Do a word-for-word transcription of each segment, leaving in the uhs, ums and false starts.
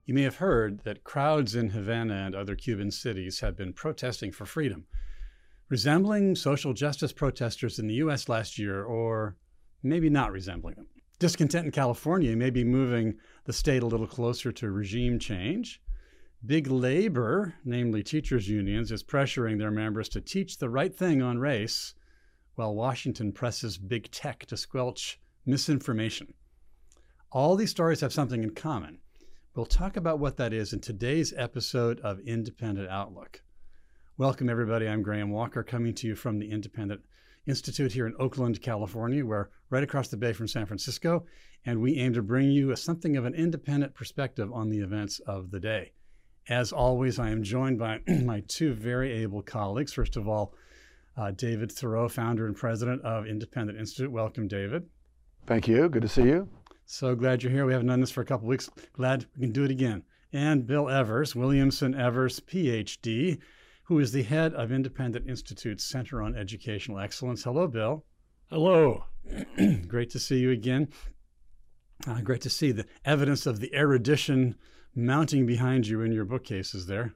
You may have heard that crowds in Havana and other Cuban cities have been protesting for freedom, resembling social justice protesters in the U S last year, or maybe not resembling them. Discontent in California may be moving the state a little closer to regime change. Big labor, namely teachers' unions, is pressuring their members to teach the right thing on race, while Washington presses big tech to squelch misinformation. All these stories have something in common. We'll talk about what that is in today's episode of Independent Outlook. Welcome, everybody. I'm Graham Walker, coming to you from the Independent Institute here in Oakland, California. We're right across the bay from San Francisco, and we aim to bring you a, something of an independent perspective on the events of the day. As always, I am joined by my two very able colleagues. First of all, uh, David Theroux, founder and president of Independent Institute. Welcome, David. Thank you. Good to see you. So glad you're here. We haven't done this for a couple of weeks. Glad we can do it again. And Bill Evers, Williamson Evers, P H D, who is the head of Independent Institute's Center on Educational Excellence. Hello, Bill. Hello. Great to see you again. Uh, great to see the evidence of the erudition mounting behind you in your bookcases there.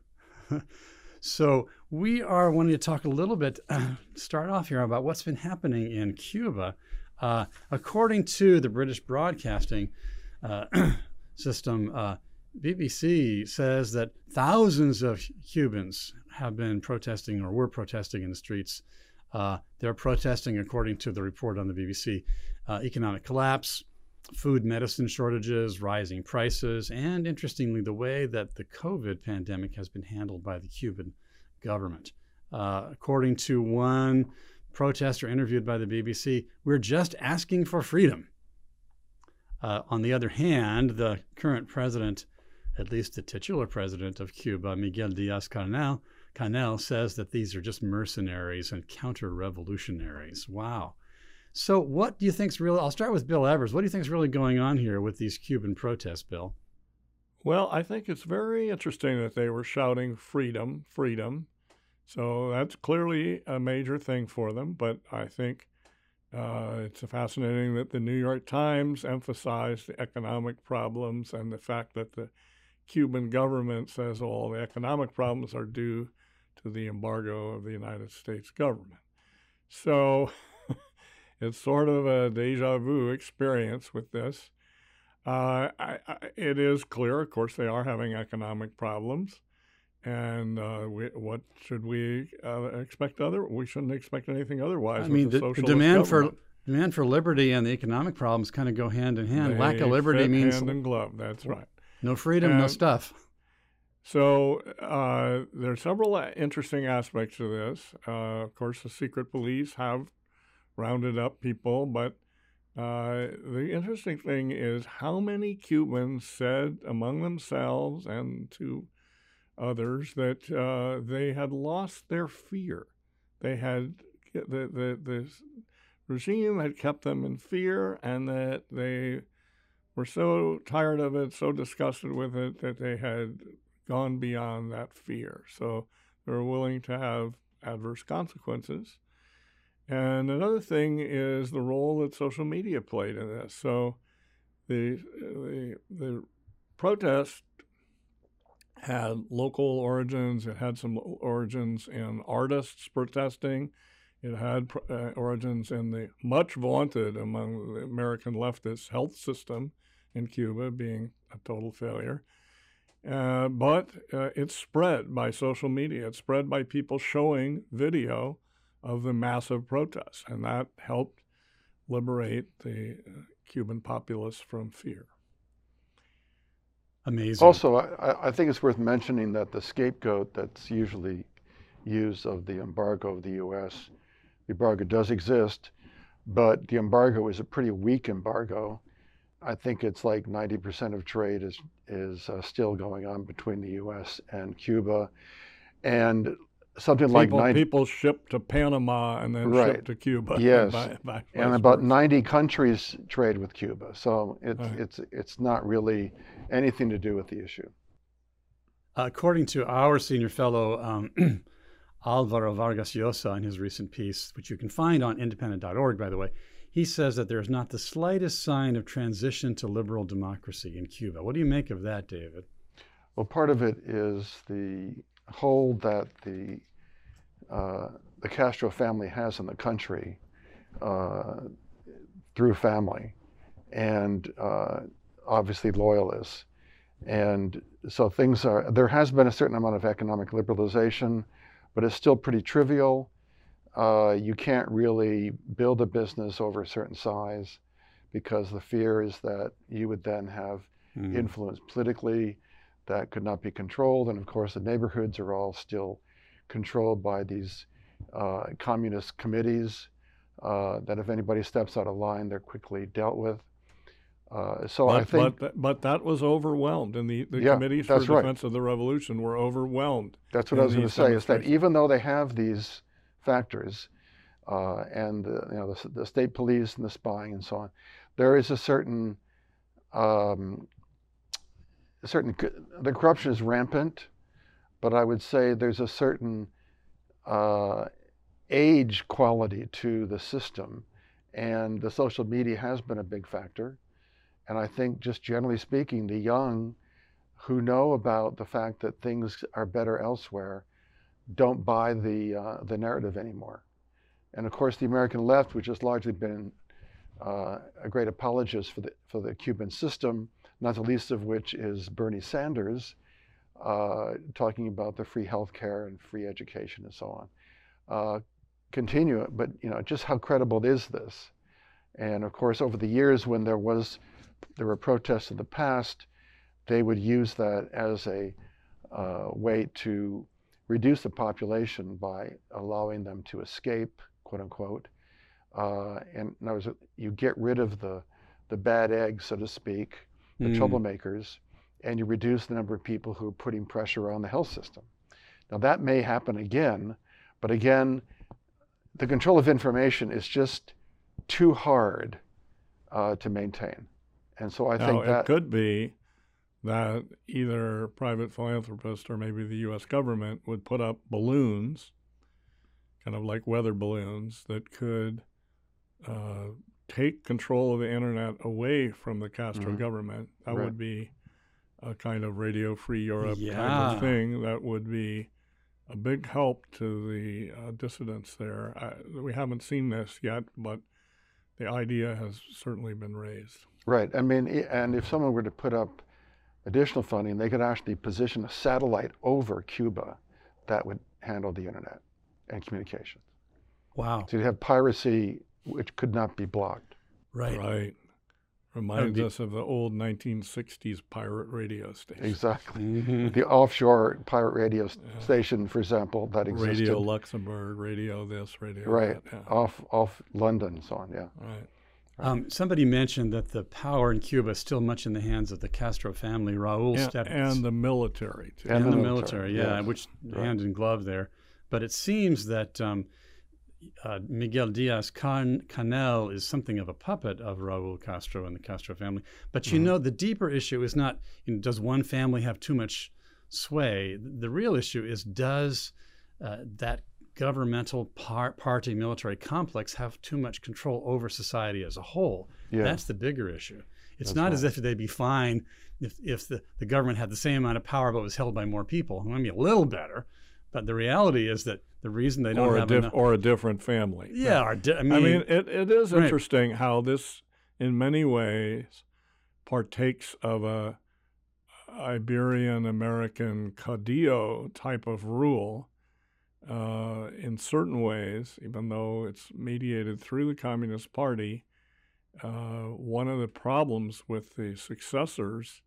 So we are wanting to talk a little bit, uh, start off here about what's been happening in Cuba. Uh, according to the British Broadcasting uh, System, uh, B B C says that thousands of Cubans have been protesting or were protesting in the streets. Uh, they're protesting, according to the report on the B B C, uh, economic collapse, food medicine shortages, rising prices, and interestingly, the way that the COVID pandemic has been handled by the Cuban government. Uh, according to one protester interviewed by the B B C, we're just asking for freedom. Uh, on the other hand, the current president, at least the titular president of Cuba, Miguel Diaz-Canel, Canel, says that these are just mercenaries and counter-revolutionaries. Wow. So what do you think's really, I'll start with Bill Evers. What do you think is really going on here with these Cuban protests, Bill? Well, I think it's very interesting that they were shouting freedom, freedom. So that's clearly a major thing for them. But I think uh, it's fascinating that the New York Times emphasized the economic problems and the fact that the Cuban government says all the economic problems are due to the embargo of the United States government. So it's sort of a deja vu experience with this. Uh, I, I, it is clear, of course, they are having economic problems. And uh, we, what should we uh, expect other? We shouldn't expect anything otherwise. I mean, with the, the, the socialist demand government. for demand for liberty and the economic problems kind of go hand in hand. They Lack of liberty fit means hand in glove. That's right. No freedom, and no stuff. So uh, there are several interesting aspects to this. Uh, of course, the secret police have rounded up people, but uh, the interesting thing is how many Cubans said among themselves and to others that uh, they had lost their fear. They had the, the the regime had kept them in fear, and that they were so tired of it, so disgusted with it, that they had gone beyond that fear. So they were willing to have adverse consequences. And another thing is the role that social media played in this. So the the, the protest had local origins. It had some origins in artists protesting. It had uh, origins in the much vaunted among the American leftists health system in Cuba being a total failure. Uh, but uh, it spread by social media. It spread by people showing video of the massive protests, and that helped liberate the uh, Cuban populace from fear. Amazing. Also, I, I think it's worth mentioning that the scapegoat that's usually used of the embargo of the U S, the embargo does exist, but the embargo is a pretty weak embargo. I think it's like ninety percent of trade is, is uh, still going on between the U S and Cuba. And something people, like ninety people ship to Panama and then right. ship to Cuba. Yes, by, by and about ninety countries trade with Cuba. So it's, right. it's, it's not really anything to do with the issue. According to our senior fellow, um, Alvaro Vargas Llosa, in his recent piece, which you can find on independent dot org, by the way, he says that there is not the slightest sign of transition to liberal democracy in Cuba. What do you make of that, David? Well, part of it is the hold that the uh, the Castro family has in the country uh, through family, and uh, obviously loyalists. And so things are, there has been a certain amount of economic liberalization, but it's still pretty trivial. Uh, you can't really build a business over a certain size because the fear is that you would then have mm. influence politically that could not be controlled. And of course, the neighborhoods are all still controlled by these uh, communist committees uh, that if anybody steps out of line, they're quickly dealt with. Uh, so but, I think, but, but that was overwhelmed, and the, the yeah, committees for right. defense of the revolution were overwhelmed. That's what I was going to say. Is that even though they have these factors, uh, and the, you know the, the state police and the spying and so on, there is a certain, um, a certain the corruption is rampant, but I would say there's a certain uh, age quality to the system, and the social media has been a big factor. And I think just generally speaking, the young who know about the fact that things are better elsewhere don't buy the, uh, the narrative anymore. And of course, the American left, which has largely been uh, a great apologist for the, for the Cuban system, not the least of which is Bernie Sanders, uh, talking about the free healthcare and free education and so on. Uh, continue it, but you know, just how credible is this? And of course, over the years when there was there were protests in the past, they would use that as a uh, way to reduce the population by allowing them to escape, quote unquote. Uh, and in other words, you get rid of the, the bad eggs, so to speak, the mm. troublemakers, and you reduce the number of people who are putting pressure on the health system. Now that may happen again, but again, the control of information is just too hard uh, to maintain. And so I now, think that it could be that either private philanthropists or maybe the U S government would put up balloons, kind of like weather balloons, that could uh, take control of the internet away from the Castro mm-hmm. government. That right. would be a kind of Radio Free Europe yeah. type of thing that would be a big help to the uh, dissidents there. I, we haven't seen this yet, but the idea has certainly been raised. Right. I mean, and if someone were to put up additional funding, they could actually position a satellite over Cuba that would handle the internet and communications. Wow. So you'd have piracy, which could not be blocked. Right. Right. Reminds be, us of the old nineteen sixties pirate radio station. Exactly. Mm-hmm. The offshore pirate radio yeah. station, for example, that existed. Radio Luxembourg, radio this, radio right. that. Yeah. Off, off London and so on, yeah. Right. Um, somebody mentioned that the power in Cuba is still much in the hands of the Castro family, Raul and, Stevens. And the military, too. And, and the, the military, military, yeah, yes. which right. hand in glove there. But it seems that um, uh, Miguel Diaz-Canel is something of a puppet of Raul Castro and the Castro family. But you mm-hmm. know, the deeper issue is not, you know, does one family have too much sway? The real issue is, does uh, that governmental par- party military complex have too much control over society as a whole? Yeah. That's the bigger issue. It's That's not right. as if they'd be fine if, if the, the government had the same amount of power but was held by more people. It might be a little better, but the reality is that the reason they don't or have a diff- enough... Or a different family. Yeah. Or di- I mean, I mean it, it is right. interesting how this, in many ways, partakes of a Iberian-American caudillo type of rule. Uh, in certain ways, even though it's mediated through the Communist Party, uh, one of the problems with the successors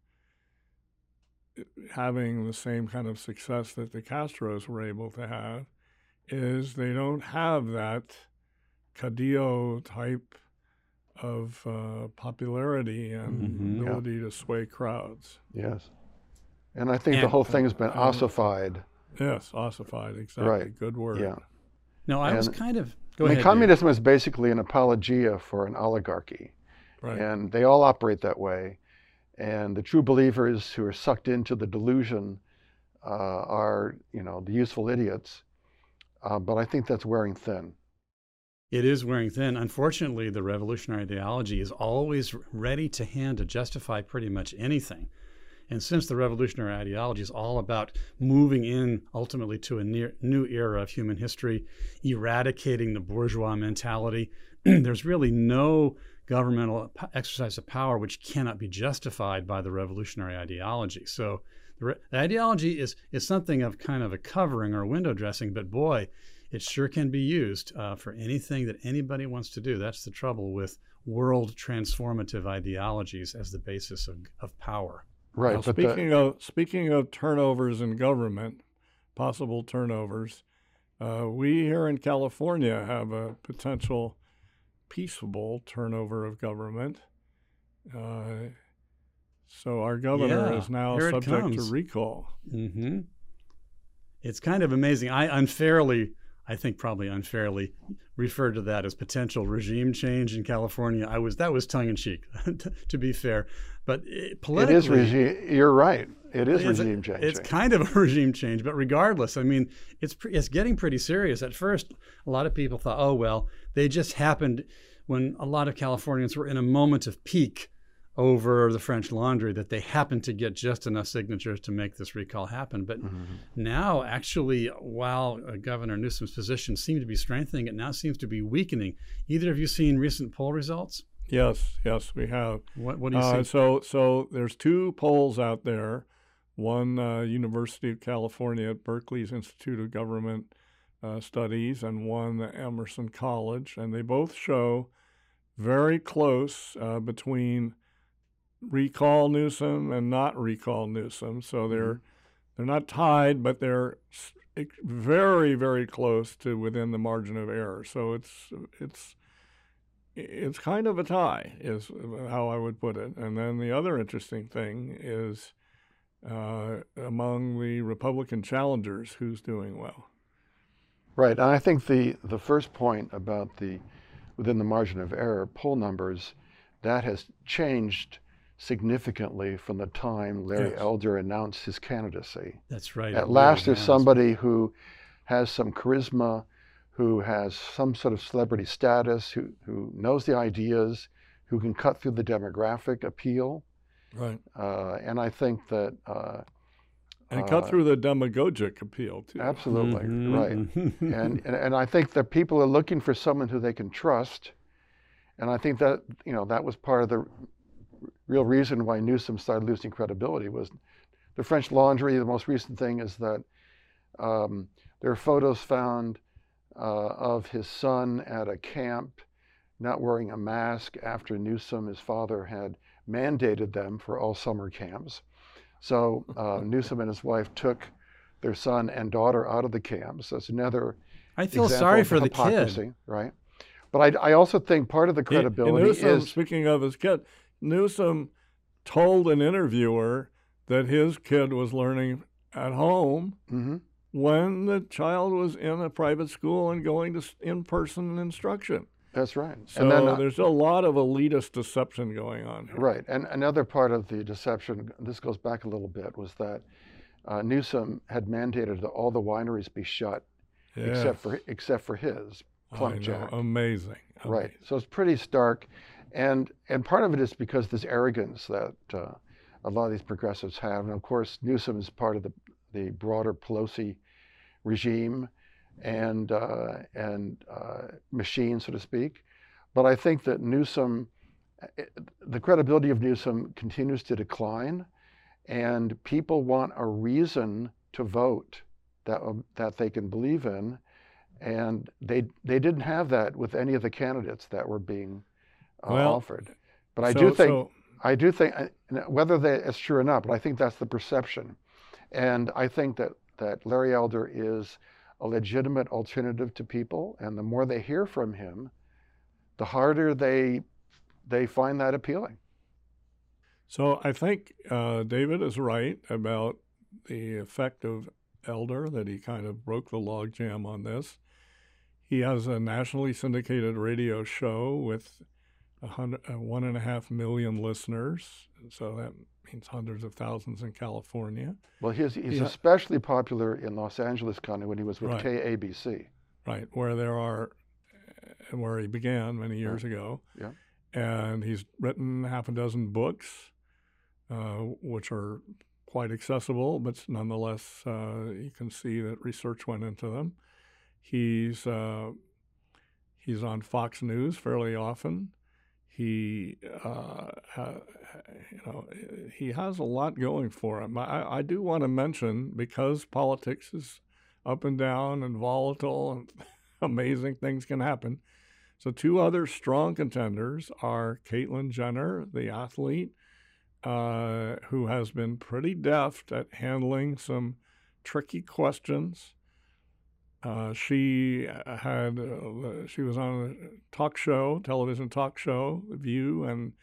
having the same kind of success that the Castros were able to have is they don't have that caudillo type of uh, popularity and mm-hmm. ability yeah. to sway crowds. Yes. And I think and, the whole thing has been uh, ossified. Yes, ossified, exactly. Right. Good word. Yeah. No, I and, was kind of... Go I mean, ahead, communism is basically an apologia for an oligarchy. Right. And they all operate that way. And the true believers who are sucked into the delusion uh, are, you know, the useful idiots. Uh, but I think that's wearing thin. It is wearing thin. Unfortunately, the revolutionary ideology is always ready to hand to justify pretty much anything. And since the revolutionary ideology is all about moving in ultimately to a near, new era of human history, eradicating the bourgeois mentality, there's really no governmental exercise of power which cannot be justified by the revolutionary ideology. So the, re- the ideology is, is something of kind of a covering or window dressing, but boy, it sure can be used uh, for anything that anybody wants to do. That's the trouble with world transformative ideologies as the basis of, of power. Right. Now, but speaking the, of speaking of turnovers in government, possible turnovers, uh, we here in California have a potential peaceable turnover of government. Uh, so our governor Yeah, is now here it subject to comes. recall. Mm-hmm. It's kind of amazing. I unfairly, I think probably unfairly, referred to that as potential regime change in California. I was that was tongue in cheek, to be fair, but it, politically, it is regime. You're right. It is it's, regime changing. It's kind of a regime change, but regardless, I mean, it's it's getting pretty serious. At first, a lot of people thought, oh well, they just happened when a lot of Californians were in a moment of pique over the French Laundry, that they happened to get just enough signatures to make this recall happen. But mm-hmm. now, actually, while uh, Governor Newsom's position seemed to be strengthening, it now seems to be weakening. Either of you seen recent poll results? Yes, yes, we have. What, what do you uh, see? So, so there's two polls out there. One, uh, University of California at Berkeley's Institute of Government uh, Studies, and one, Emerson College, and they both show very close uh, between recall Newsom and not recall Newsom. So they're mm-hmm. they're not tied, but they're very, very close to within the margin of error. So it's it's it's kind of a tie, is how I would put it. And then the other interesting thing is uh, among the Republican challengers, who's doing well. Right, and I think the the first point about the within the margin of error poll numbers, that has changed significantly from the time Larry yes. Elder announced his candidacy. That's right. At last, there's somebody who has some charisma, who has some sort of celebrity status, who, who knows the ideas, who can cut through the demographic appeal. Right. Uh, and I think that... Uh, and cut uh, through the demagogic appeal, too. Absolutely, mm-hmm. right. and, and and I think that people are looking for someone who they can trust. And I think that, you know, that was part of the real reason why Newsom started losing credibility was the French Laundry. The most recent thing is that um, there are photos found uh, of his son at a camp not wearing a mask after Newsom, his father, had mandated them for all summer camps. So uh, Newsom and his wife took their son and daughter out of the camps. That's another I feel example sorry of for the hypocrisy, kid. Right? But I, I also think part of the credibility Newsom, is... Speaking of his kid, Newsom told an interviewer that his kid was learning at home mm-hmm. when the child was in a private school and going to in-person instruction. That's right. So and then, uh, there's a lot of elitist deception going on here. Right. And another part of the deception, this goes back a little bit, was that uh, Newsom had mandated that all the wineries be shut Yeah. except for except for his, Plump I know. Jack. Amazing. Right. Amazing. So it's pretty stark. And and part of it is because this arrogance that uh, a lot of these progressives have. And of course, Newsom is part of the, the broader Pelosi regime and uh, and uh, machine, so to speak. But I think that Newsom, the credibility of Newsom continues to decline, and people want a reason to vote that that they can believe in, and they they didn't have that with any of the candidates that were being uh, well, offered. But I so, do think so, I do think whether that is true or not, but I think that's the perception, and I think that that Larry Elder is a legitimate alternative to people, and the more they hear from him, the harder they they find that appealing. So I think uh, David is right about the effect of Elder, that he kind of broke the logjam on this. He has a nationally syndicated radio show with a hundred, uh, one and a half million listeners, so that means hundreds of thousands in California. Well, he's he's Yeah. especially popular in Los Angeles County when he was with Right. K A B C. Right, where there are, where he began many years Yeah. ago. Yeah. And he's written half a dozen books. uh, which are quite accessible, but nonetheless, uh, you can see that research went into them. He's uh, he's on Fox News fairly often. He, uh, ha, you know, he has a lot going for him. I, I do want to mention, because politics is up and down and volatile and amazing things can happen. So two other strong contenders are Caitlyn Jenner, the athlete, uh, who has been pretty deft at handling some tricky questions. Uh, she had uh, she was on a talk show, television talk show, The View, and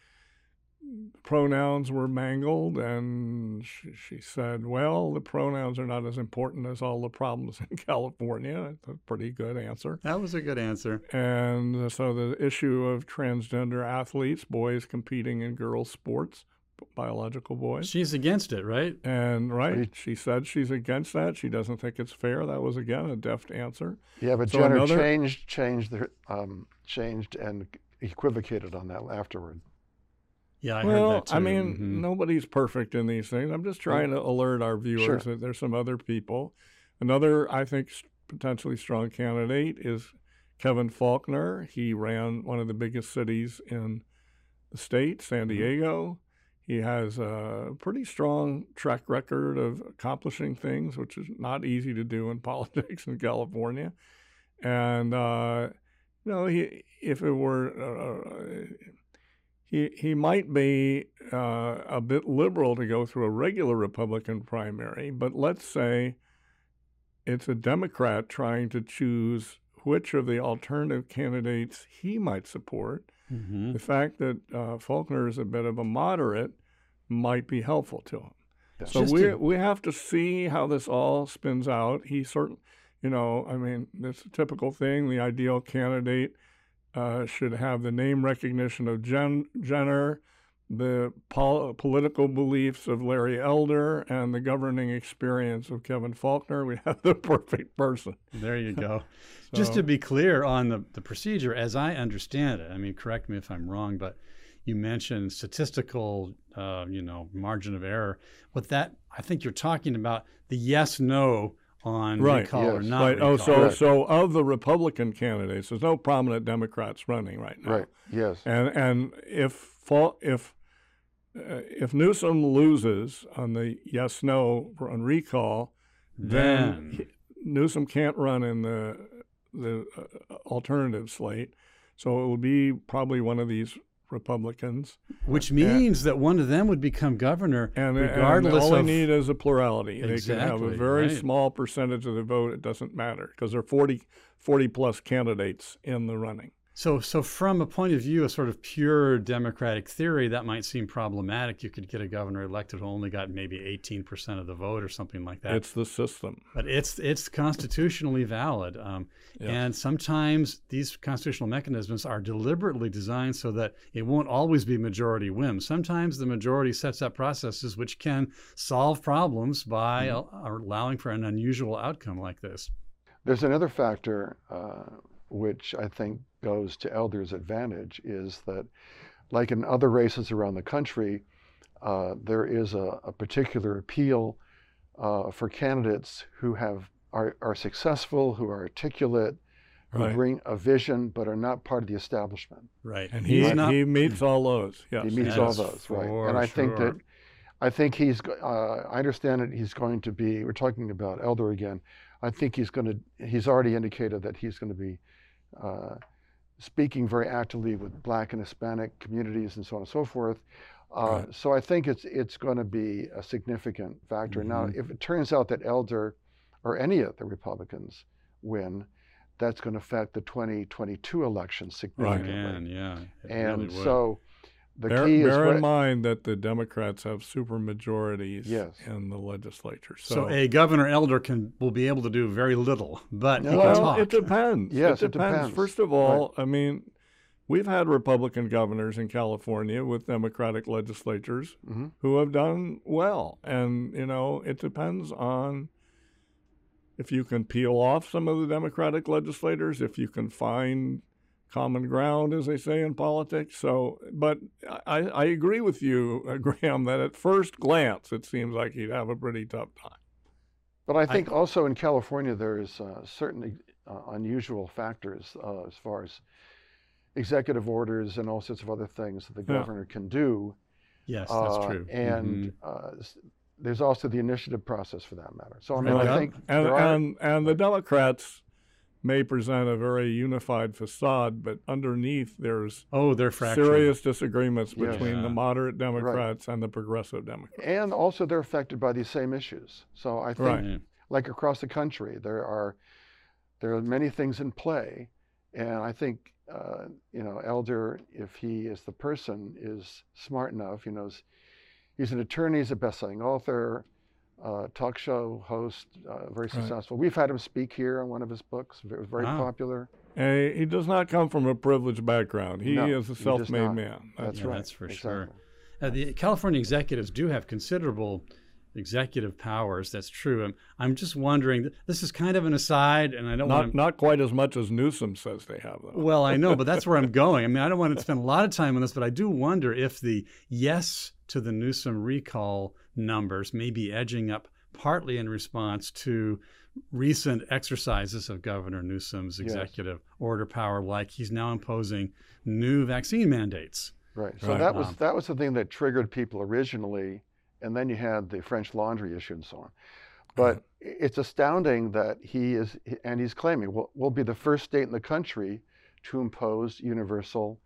pronouns were mangled, and she, she said, well, the pronouns are not as important as all the problems in California. It's a pretty good answer. That was a good answer. And so the issue of transgender athletes, boys competing in girls' sports, biological boys. She's against it, right? And right, she said she's against that. She doesn't think it's fair. That was, again, a deft answer. Yeah, but So Jenner another- changed, changed, the, um, changed and equivocated on that afterward. Yeah, I well, heard that too. I mean, Mhm. nobody's perfect in these things. I'm just trying to alert our viewers Sure. that there's some other people. Another, I think, s- potentially strong candidate is Kevin Faulconer. He ran one of the biggest cities in the state, San Diego. He has a pretty strong track record of accomplishing things, which is not easy to do in politics in California. And, uh, you know, he, if it were... Uh, He he might be uh, a bit liberal to go through a regular Republican primary, but let's say it's a Democrat trying to choose which of the alternative candidates he might support. Mhm. The fact that uh, Faulconer is a bit of a moderate might be helpful to him. Yeah. So Just we to- we have to see how this all spins out. He certainly, you know, I mean, it's a typical thing. The ideal candidate Uh, should have the name recognition of Jen, Jenner, the pol- political beliefs of Larry Elder, and the governing experience of Kevin Faulconer. We have the perfect person. There you go. Just to So- be clear on the, the procedure, as I understand it, I mean, correct me if I'm wrong, but you mentioned statistical, uh, you know, margin of error. What that, I think you're talking about the yes/no on Right, recall or yes. not Right. recall. Oh, so Correct. so of the Republican candidates, there's no prominent Democrats running right now. Right, yes. And and if Fa- if uh, if Newsom loses on the yes no on recall, then Then. he- Newsom can't run in the the uh, alternative slate, so it will be probably one of these Republicans, Which means that one of them would become governor and, regardless and all of... they need is a plurality. They can have a Exactly, very right. small percentage of the vote. It doesn't matter because there are forty, forty plus candidates in the running. So, so from a point of view of sort of pure democratic theory, that might seem problematic. You could get a governor elected who only got maybe eighteen percent of the vote or something like that. It's the system. But it's it's constitutionally valid. Um, Yes. And sometimes these constitutional mechanisms are deliberately designed so that it won't always be majority whim. Sometimes the majority sets up processes which can solve problems by Mm-hmm. al- allowing for an unusual outcome like this. There's another factor uh, which I think goes to Elder's advantage is that, like in other races around the country, uh, there is a, a particular appeal uh, for candidates who have are, are successful, who are articulate, who Right. bring a vision, but are not part of the establishment. Right. And He's he, not- he meets all those. Yes. He meets Yes, all those, right? for And I think sure. that, I think he's, go- uh, I understand that he's going to be, we're talking about Elder again, I think he's going to, he's already indicated that he's going to be uh, speaking very actively with Black and Hispanic communities and so on and so forth. Uh, Right. So I think it's it's going to be a significant factor. Now, Mhm. if it turns out that Elder or any of the Republicans win, that's going to affect the twenty twenty-two election significantly. Man, yeah. it And really would. so the bear key is bear what- in mind that the Democrats have super majorities Yes. in the legislature. So, So, a governor elder can will be able to do very little, but he No, can well, talk. it depends. Yes, it it depends. depends. First of all, I mean, we've had Republican governors in California with Democratic legislatures Mhm. who have done well. And, you know, it depends on if you can peel off some of the Democratic legislators, if you can find common ground, as they say in politics. So, but I, I agree with you, uh, Graham, that at first glance, it seems like he'd have a pretty tough time. But I think I, also in California, there is uh, certain uh, unusual factors uh, as far as executive orders and all sorts of other things that the Yeah. governor can do. Yes, that's Uh, true. And Mhm. uh, s- there's also the initiative process for that matter. So I mean, Right. I Yeah. think And, there are, and, and the Democrats may present a very unified facade, but underneath there's Oh, they're fractured. serious disagreements Yes. between Yeah. the moderate Democrats and the progressive Democrats. and also they're affected by these same issues. So I think, Right. Yeah. like across the country, there are there are many things in play, and I think uh, you know, Elder, if he is the person, is smart enough. You know, he's, he's an attorney, he's a best-selling author, uh, talk show host, uh, very successful. We've had him speak here on one of his books. It was very Wow. popular. And he does not come from a privileged background. He No, is he a does self-made not. man. That's Yeah, right. that's for sure. Exactly. Uh, the California executives do have considerable executive powers. That's true. I'm, I'm just wondering, this is kind of an aside, and I don't Not want to. not quite as much as Newsom says they have, though. Well, I know, but that's where I'm going. I mean, I don't want to spend a lot of time on this, but I do wonder if the yes to the Newsom recall numbers may be edging up partly in response to recent exercises of Governor Newsom's Yes. executive order power, like he's now imposing new vaccine mandates. Right. So Right. that was Um, that was the thing that triggered people originally, and then you had the French Laundry issue and so on. But it's astounding that he is, and he's claiming we'll, we'll be the first state in the country to impose universal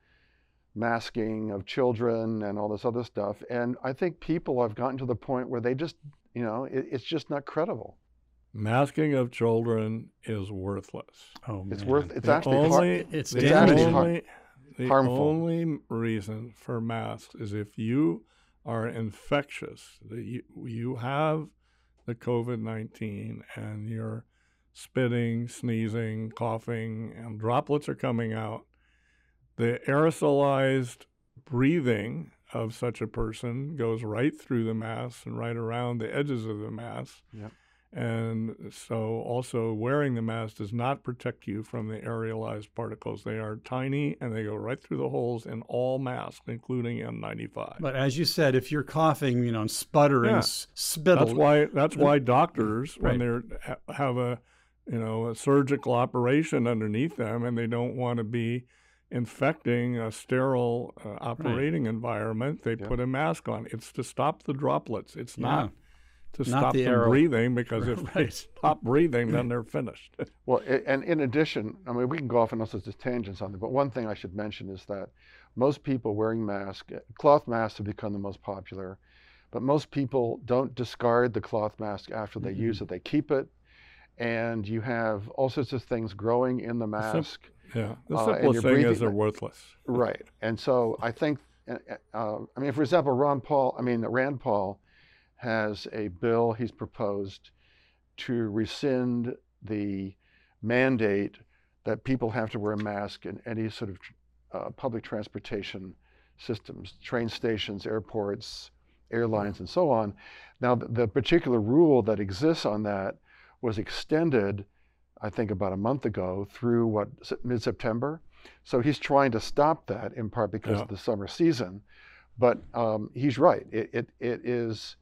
masking of children and all this other stuff. And I think people have gotten to the point where they just, you know, it, it's just not credible. Masking of children is worthless. Oh, It's man. worth. It's The actually hard. only, It's the damaging. only, the harmful. only reason for masks is if you are infectious, that you, you have the COVID nineteen and you're spitting, sneezing, coughing, and droplets are coming out. The aerosolized breathing of such a person goes right through the mask and right around the edges of the mask. Yep. And so also wearing the mask does not protect you from the aerolized particles. They are tiny and they go right through the holes in all masks, including N ninety-five. But as you said, if you're coughing, you know, and sputtering, Yeah. s- spittle. That's why that's why doctors, when Right. they ha- have a you know a surgical operation underneath them and they don't want to be infecting a sterile uh, operating environment, they Yeah. put a mask on. It's to stop the droplets. It's Yeah. not to Not stop the them aero- breathing, because if they Right. stop breathing, then they're finished. Well, i- and in addition, I mean, we can go off on all sorts of tangents on it, but one thing I should mention is that most people wearing masks, cloth masks have become the most popular, but most people don't discard the cloth mask after they use it. They keep it, and you have all sorts of things growing in the sim- mask. Yeah, the Uh, and simplest you're thing is breathing- they're worthless. Right. And so I think, uh, uh, I mean, for example, Ron Paul, I mean, Rand Paul has a bill he's proposed to rescind the mandate that people have to wear a mask in any sort of uh, public transportation systems, train stations, airports, airlines, and so on. Now, the, the particular rule that exists on that was extended, I think, about a month ago through what, mid-September. So he's trying to stop that in part because Yeah. of the summer season. But um, he's right. It, it, it is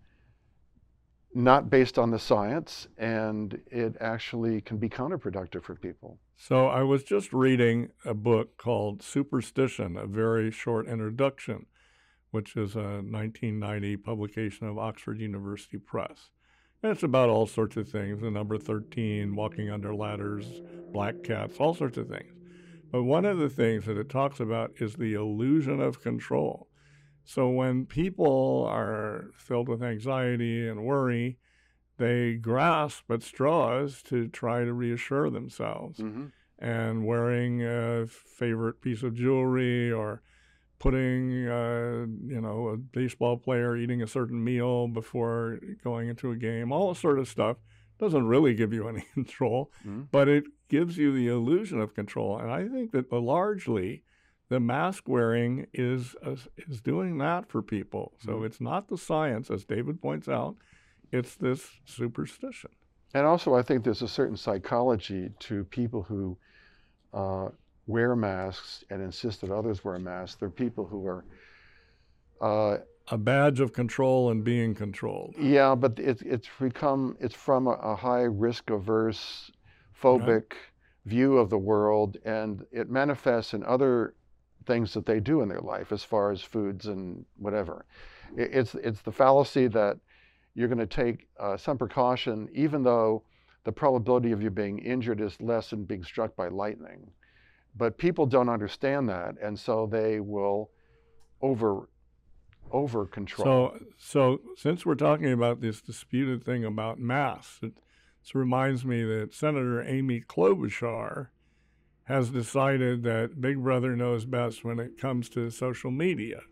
not based on the science, and it actually can be counterproductive for people. So I was just reading a book called Superstition, a very short introduction, which is a nineteen ninety publication of Oxford University Press. And it's about all sorts of things, the number thirteen, walking under ladders, black cats, all sorts of things. But one of the things that it talks about is the illusion of control. So when people are filled with anxiety and worry, they grasp at straws to try to reassure themselves. Mm-hmm. And wearing a favorite piece of jewelry, or putting, uh, you know, a baseball player eating a certain meal before going into a game, all this sort of stuff doesn't really give you any control, Mhm. but it gives you the illusion of control. And I think that largely the mask wearing is uh, is doing that for people. So Mhm. it's not the science, as David points out, it's this superstition. And also, I think there's a certain psychology to people who uh, wear masks and insist that others wear masks. They're people who are uh, a badge of control and being controlled. Yeah, but it's it's become it's from a, a high risk averse, phobic right. view of the world, and it manifests in other things that they do in their life, as far as foods and whatever. It, it's it's the fallacy that you're going to take uh, some precaution, even though the probability of you being injured is less than being struck by lightning. But people don't understand that, and so they will over over control. So, so since we're talking about this disputed thing about masks, it, it reminds me that Senator Amy Klobuchar has decided that Big Brother knows best when it comes to social media.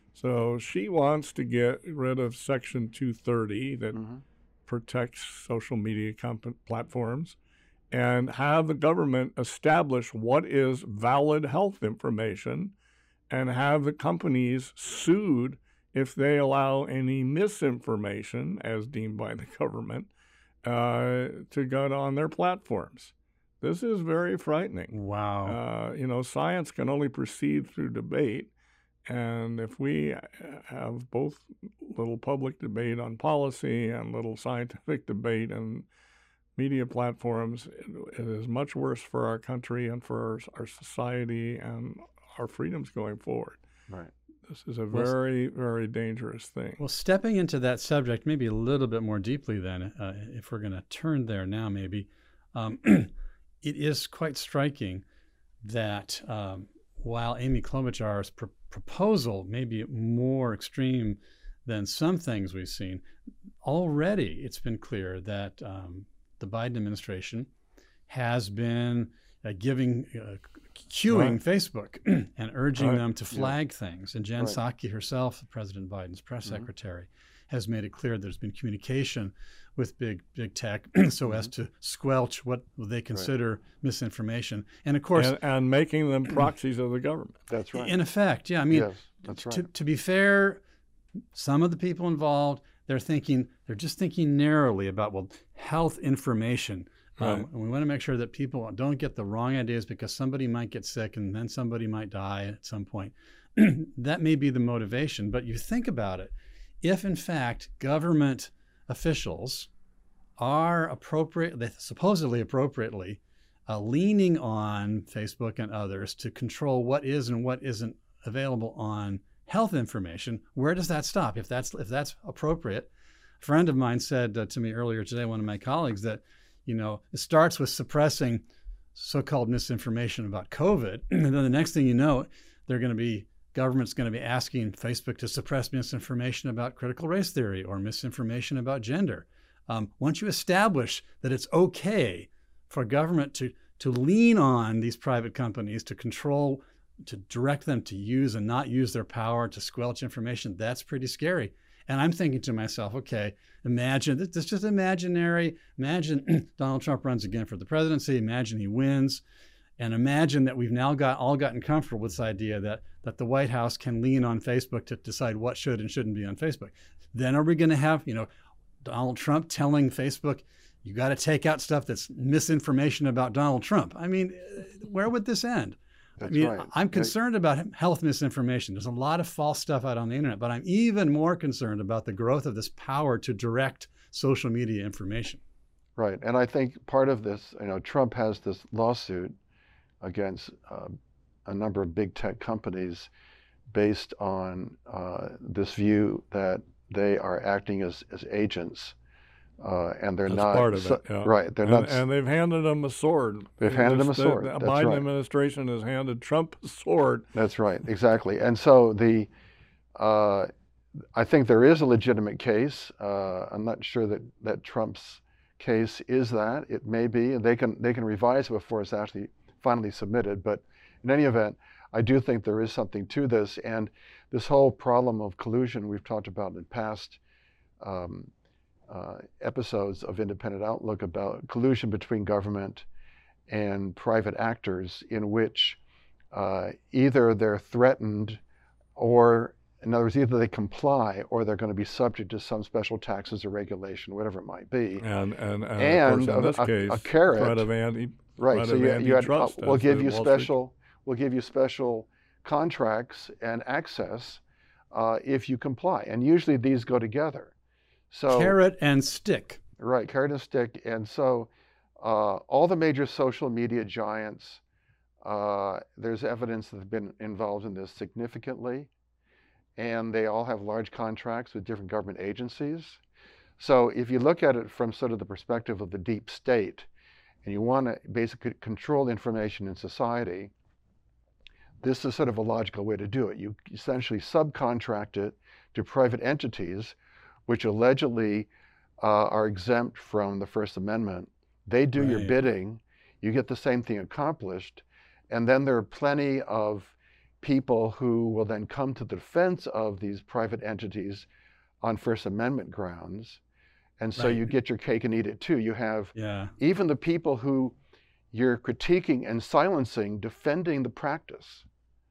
So she wants to get rid of Section two thirty that mm-hmm. protects social media comp- platforms and have the government establish what is valid health information and have the companies sued if they allow any misinformation, as deemed by the government, uh, to go on their platforms. This is very frightening. Wow. Uh, you know, science can only proceed through debate. And if we have both little public debate on policy and little scientific debate and media platforms, it, it is much worse for our country and for our, our society and our freedoms going forward. Right. This is a very, very dangerous thing. Well, stepping into that subject maybe a little bit more deeply then, uh, if we're going to turn there now maybe, um, it is quite striking that um, while Amy Klobuchar's pr- proposal may be more extreme than some things we've seen, already it's been clear that um, the Biden administration has been uh, giving, uh, cueing right. Facebook and urging right. them to flag yeah. things. And Jen right. Psaki herself, President Biden's press mm-hmm. secretary, has made it clear there's been communication with big big tech so mm-hmm. as to squelch what they consider right. misinformation. And of course, and, and making them proxies of the government. That's right. In effect, yeah. I mean, yes, that's right. to, to be fair, some of the people involved, they're thinking, they're just thinking narrowly about, well, health information. Right. Um, and we want to make sure that people don't get the wrong ideas because somebody might get sick and then somebody might die at some point. That may be the motivation, but you think about it. If in fact government officials are appropriate, they supposedly appropriately uh, leaning on Facebook and others to control what is and what isn't available on health information, where does that stop? If that's if that's appropriate, a friend of mine said uh, to me earlier today, one of my colleagues, that you know it starts with suppressing so-called misinformation about COVID, and then the next thing you know, they're going to be government's going to be asking Facebook to suppress misinformation about critical race theory or misinformation about gender. Um, once you establish that it's okay for government to to lean on these private companies to control, to direct them to use and not use their power to squelch information, that's pretty scary. And I'm thinking to myself, okay, imagine, this is just imaginary, imagine Donald Trump runs again for the presidency, imagine he wins, and imagine that we've now got all gotten comfortable with this idea that, that the White House can lean on Facebook to decide what should and shouldn't be on Facebook. Then are we going to have, you know, Donald Trump telling Facebook, you got to take out stuff that's misinformation about Donald Trump? I mean, where would this end? That's I mean, right. I'm concerned about health misinformation. There's a lot of false stuff out on the internet, but I'm even more concerned about the growth of this power to direct social media information. Right. And I think part of this, you know, Trump has this lawsuit against uh, a number of big tech companies based on uh, this view that they are acting as, as agents. Uh, and they're That's not part of so, it, yeah. right. They're and, not, and they've handed them a sword. They've handed them a sword. The, the That's Biden right. administration has handed Trump a sword. That's right, exactly. And so the, uh, I think there is a legitimate case. Uh, I'm not sure that, that Trump's case is that. It may be, and they can they can revise it before it's actually finally submitted. But in any event, I do think there is something to this, and this whole problem of collusion we've talked about in past. Um, Uh, episodes of Independent Outlook about collusion between government and private actors, in which uh, either they're threatened, or in other words, either they comply or they're going to be subject to some special taxes or regulation, whatever it might be. And and, and, and of course, in a, this a, case, a carrot, threat of anti, right? So you, you had, uh, we'll give you special will give you special contracts and access uh, if you comply. And usually these go together. So carrot and stick. Right, carrot and stick. And so uh, all the major social media giants, uh, there's evidence that have been involved in this significantly. And they all have large contracts with different government agencies. So if you look at it from sort of the perspective of the deep state, and you want to basically control information in society, this is sort of a logical way to do it. You essentially subcontract it to private entities, which allegedly uh, are exempt from the First Amendment. They do Right. your bidding, you get the same thing accomplished, and then there are plenty of people who will then come to the defense of these private entities on First Amendment grounds. And so Right. you get your cake and eat it too. You have Yeah. even the people who you're critiquing and silencing defending the practice.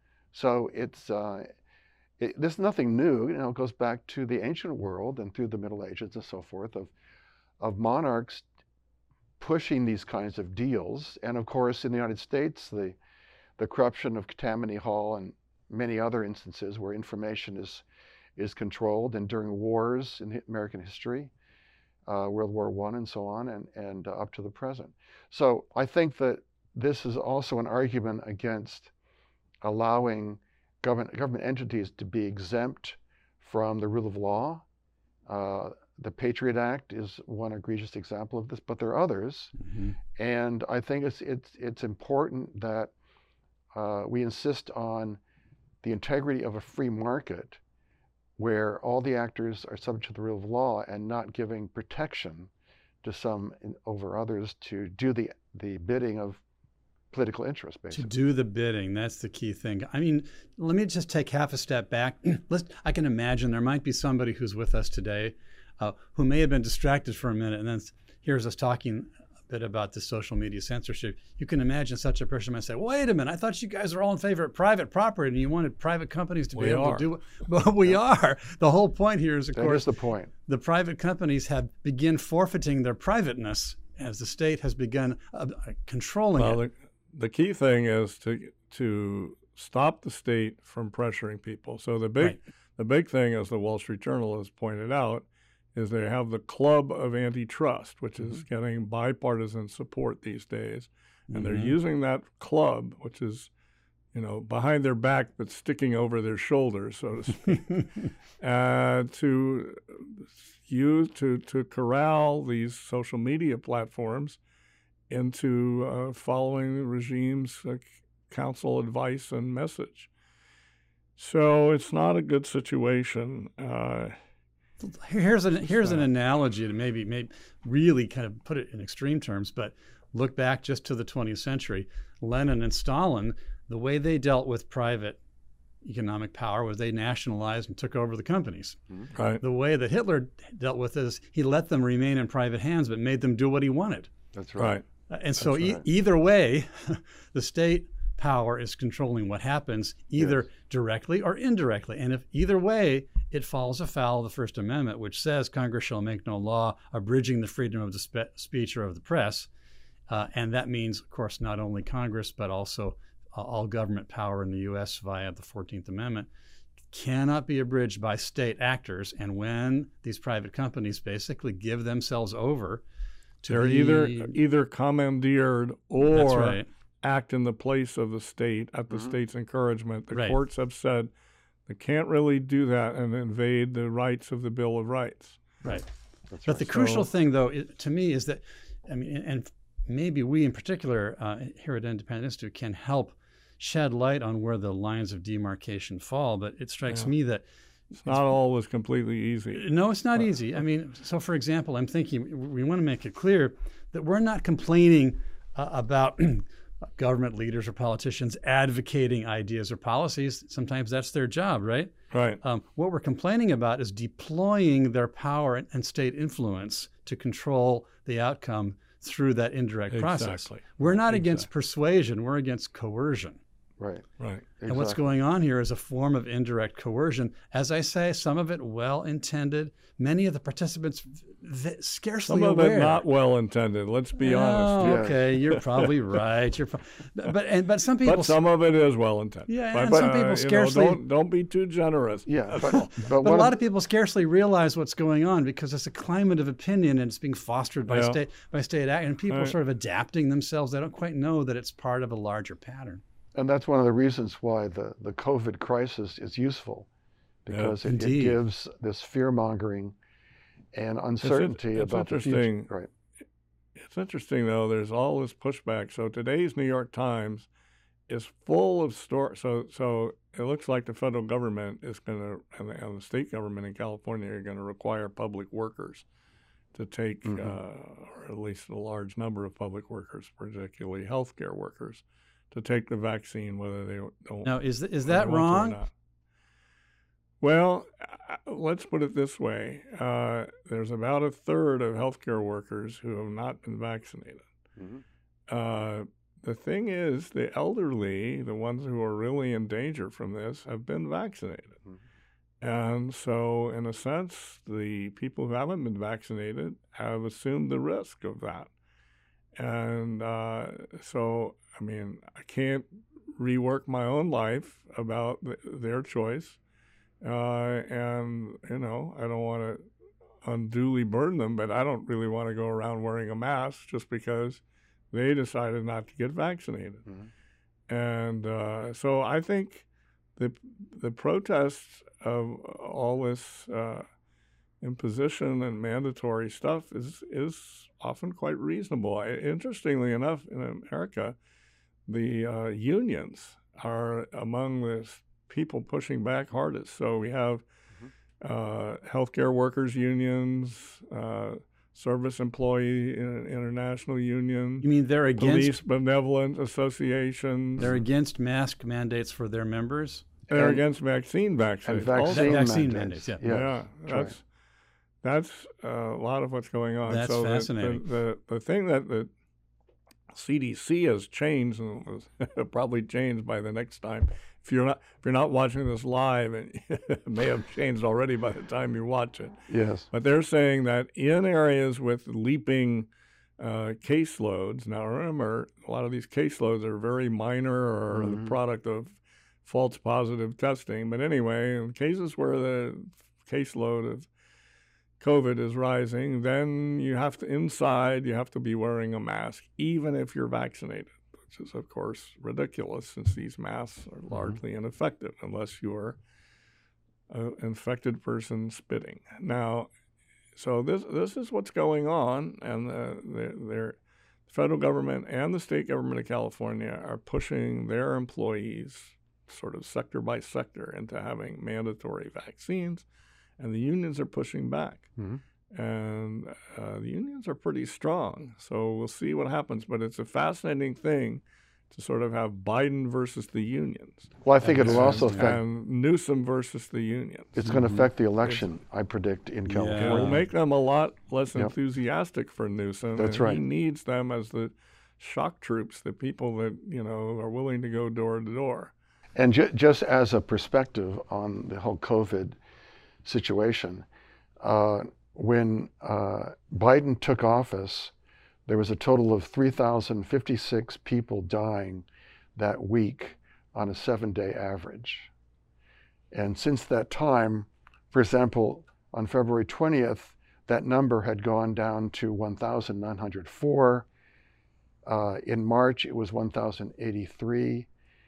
So it's uh, it, there's nothing new. You know, it goes back to the ancient world and through the Middle Ages and so forth of of monarchs pushing these kinds of deals. And of course, in the United States, the the corruption of Tammany Hall and many other instances where information is is controlled, and during wars in American history, uh, World War One and so on, and, and uh, up to the present. So I think that this is also an argument against allowing government, government entities to be exempt from the rule of law. Uh, the Patriot Act is one egregious example of this, but there are others. Mm-hmm. And I think it's, it's, it's important that uh, we insist on the integrity of a free market where all the actors are subject to the rule of law and not giving protection to some in, over others to do the, the bidding of political interest, basically. To do the bidding, that's the key thing. I mean, let me just take half a step back. Let's, I can imagine there might be somebody who's with us today uh, who may have been distracted for a minute and then hears us talking a bit about the social media censorship. You can imagine such a person might say, well, wait a minute, I thought you guys are all in favor of private property and you wanted private companies to be We able are. to do it. But we are. The whole point here is, of That course, is the point. the private companies have begin forfeiting their privateness as the state has begun uh, controlling Well, it. the, the key thing is to to stop the state from pressuring people. So the big Right. the big thing, as the Wall Street Journal has pointed out, is they have the club of antitrust, which is Mm-hmm. getting bipartisan support these days, and they're Mhm. using that club, which is, you know, behind their back but sticking over their shoulders, so to speak, uh, to use to to corral these social media platforms into uh, following the regime's uh, counsel, advice, and message. So it's not a good situation. Uh, Here's an here's an So- analogy to maybe maybe really kind of put it in extreme terms, but look back just to the twentieth century. Lenin and Stalin, the way they dealt with private economic power was they nationalized and took over the companies. right. The way that Hitler dealt with it is he let them remain in private hands, but made them do what he wanted. That's right. Right. Uh, And so That's e- right. either way, the state power is controlling what happens either Yes. directly or indirectly. And if either way, it falls afoul of the First Amendment, which says Congress shall make no law abridging the freedom of the spe- speech or of the press. Uh, and that means, of course, not only Congress, but also uh, all government power in the U S via the fourteenth Amendment cannot be abridged by state actors. And when these private companies basically give themselves over to They're the, either either commandeered or that's right. act in the place of the state at the Mhm. state's encouragement. The Right. courts have said they can't really do that and invade the rights of the Bill of Rights. Right. That's But right. the crucial So- thing, though, i to me, is that, I mean, and maybe we in particular uh, here at Independent Institute can help shed light on where the lines of demarcation fall. But it strikes Yeah. me that It's not always completely easy. no, it's not But- easy. I mean, so for example, I'm thinking we want to make it clear that we're not complaining uh, about government leaders or politicians advocating ideas or policies. Sometimes that's their job, right? Right. Um, what we're complaining about is deploying their power and, and state influence to control the outcome through that indirect process. Exactly. We're not Exactly. against persuasion, we're against coercion. Right. Right. And what's Exactly. going on here is a form of indirect coercion. As I say, some of it well-intended. Many of the participants th- scarcely Some of aware. it not well intended. Let's be oh, honest. Yes. Okay, you're probably right. You're, pro- but and but some people. But some of it is well intended. Yeah, but, and some uh, people you know, scarcely- don't don't be too generous. Yeah, That's but, all. but, But one a lot of, of people scarcely realize what's going on because it's a climate of opinion and it's being fostered by Yeah. state by state act, and people are Right. sort of adapting themselves. They don't quite know that it's part of a larger pattern. and that's one of the reasons why the, the COVID crisis is useful, because it, it Indeed. gives this fear mongering and uncertainty it's about the interesting. future. Right. It's interesting, though. There's all this pushback. So today's New York Times is full of stories. So, so it looks like the federal government is going to, and the, and the state government in California are going to require public workers to take, Mhm. uh, or at least a large number of public workers, particularly healthcare workers, to take the vaccine, whether they don't. Now, is th- is whether they that want to or wrong? not. Well, uh, let's put it this way. Uh, there's about a third of healthcare workers who have not been vaccinated. Mhm. Uh, the thing is, the elderly, the ones who are really in danger from this, have been vaccinated. Mhm. And so, in a sense, the people who haven't been vaccinated have assumed the risk of that. And uh, so, I mean, I can't rework my own life about th- their choice. Uh, and, you know, I don't want to unduly burden them, but I don't really want to go around wearing a mask just because they decided not to get vaccinated. Mhm. And uh, so I think the the protests of all this uh, imposition and mandatory stuff is is often quite reasonable. I, interestingly enough, in America, the uh, unions are among the s- people pushing back hardest. So we have uh, healthcare workers unions, uh, service employee in- international union, You mean they're against police benevolent associations. they're against mask mandates for their members? They're And- against vaccine And vaccines. vaccine, Vaccine mandates. mandates, Yes, yeah, that's right. that's that's uh, a lot of what's going on. That's so the- fascinating. The, the the thing that the C D C has changed and will probably change by the next time. If you're not if you're not watching this live, and it may have changed already by the time you watch it. Yes. But they're saying that in areas with leaping uh, caseloads, now remember, a lot of these caseloads are very minor or Mhm. the product of false positive testing. But anyway, in cases where the caseload of COVID is rising, then you have to, inside, you have to be wearing a mask, even if you're vaccinated, which is, of course, ridiculous since these masks are largely ineffective unless you're an infected person spitting. Now, so this this is what's going on, and uh, the, the federal government and the state government of California are pushing their employees sort of sector by sector into having mandatory vaccines, and the unions are pushing back. Mhm. And uh, the unions are pretty strong, so we'll see what happens. But it's a fascinating thing to sort of have Biden versus the unions. Well, I think it'll and, also affect, and Newsom versus the unions. it's going to affect the election, I predict, in It California. will make them a lot less Yep. enthusiastic for Newsom. That's and right. He needs them as the shock troops, the people that you know are willing to go door to door. And ju- just as a perspective on the whole COVID situation, uh, when uh, Biden took office, there was a total of three thousand fifty-six people dying that week on a seven-day average. And since that time, for example, on February twentieth, that number had gone down to one thousand nine hundred four. Uh, in March, it was one thousand eighty-three.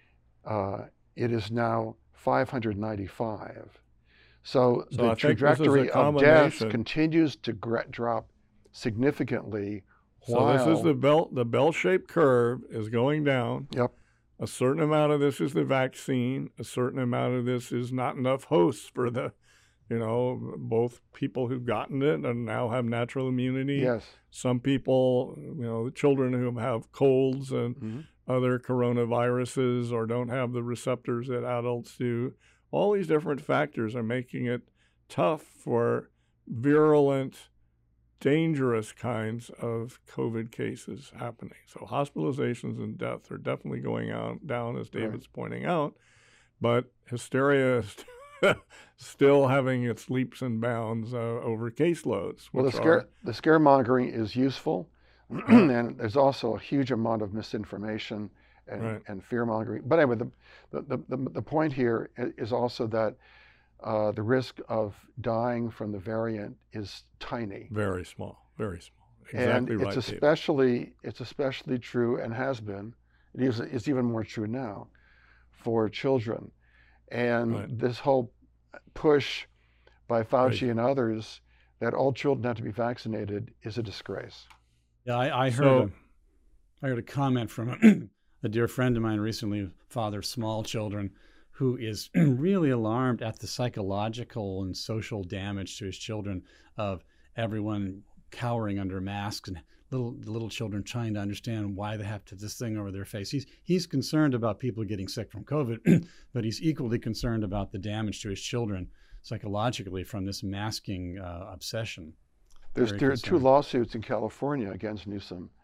Uh, it is now five hundred ninety-five. So, So I the think this is a trajectory of deaths combination. continues to gra- drop significantly. So While, this is the bell the bell-shaped curve is going down. Yep. A certain amount of this is the vaccine. A certain amount of this is not enough hosts for the, you know, both people who've gotten it and now have natural immunity. Yes. Some people, you know, the children who have colds and Mhm. other coronaviruses or don't have the receptors that adults do. All these different factors are making it tough for virulent dangerous kinds of COVID cases happening. So hospitalizations and death are definitely going out, down, as David's right. pointing out, but hysteria is still having its leaps and bounds uh, over caseloads. Well, the, scare, are, the scaremongering is useful, and there's also a huge amount of misinformation and, right. and fear-mongering. But anyway, the, the, the, the point here is also that uh, the risk of dying from the variant is tiny. Very small, very small. Exactly and right, it's especially David. It's especially true, and has been. It is, it's even more true now for children. And right. this whole push by Fauci right. and others that all children have to be vaccinated is a disgrace. Yeah, I, I heard so, a, I heard a comment from a, a dear friend of mine recently, father of small children, who is really alarmed at the psychological and social damage to his children of everyone cowering under masks and little little children trying to understand why they have to this thing over their face. He's he's concerned about people getting sick from COVID, but he's equally concerned about the damage to his children psychologically from this masking uh, obsession. There's there are two lawsuits in California against Newsom